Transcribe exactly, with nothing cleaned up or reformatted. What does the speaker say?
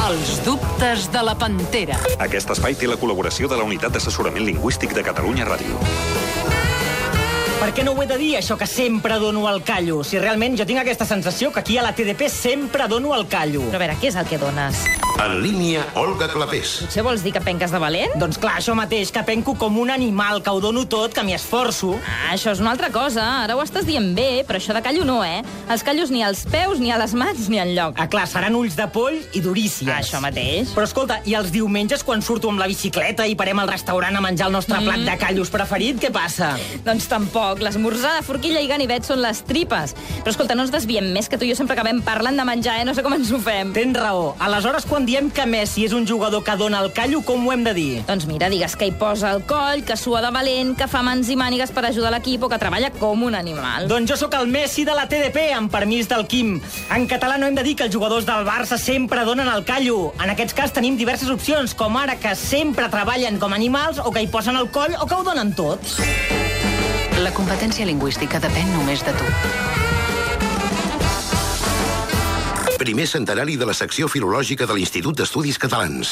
Els dubtes de la Pantera. Aquest espai té la col·laboració de la Unitat d'Assessorament Lingüístic de Catalunya Ràdio. Per què no ho he de dir, això que sempre dono el callo? Si realment jo tinc aquesta sensació que aquí a la T D P sempre dono el callo. Però a veure, què és el que dones? En línia, Olga Clapés. Potser vols dir que penques de valent? Doncs clar, això mateix, que penco com un animal, que ho dono tot, que m'hi esforço. Ah, això és una altra cosa. Ara ho estàs dient bé, però això de callo no, eh? Els callos ni als peus, ni a les mans, ni enlloc. Ah, clar, seran ulls de poll i durícies. Ah, això mateix. Però escolta, i els diumenges quan surto amb la bicicleta i parem al restaurant a menjar el nostre mm. plat de callos preferit, què passa? Doncs tampoc. L'esmorzar de forquilla i ganivet són les tripes. Però escolta, no ens desviem més, que tu i jo sempre acabem parlant de menjar, eh? No sé com ens ho fem. Tens raó. Aleshores, quan diem que Messi és un jugador que dona el callo, com ho hem de dir? Doncs mira, digues que hi posa el coll, que sua de valent, que fa mans i mànigues per ajudar l'equip o que treballa com un animal. Doncs jo sóc el Messi de la T D P, amb permís del Quim. En català no hem de dir que els jugadors del Barça sempre donen el callo. En aquest cas tenim diverses opcions, com ara que sempre treballen com animals o que hi posen el coll o que ho donen tot. La competència lingüística depèn només de tu. Primer centenari de la secció filològica de l'Institut d'Estudis Catalans.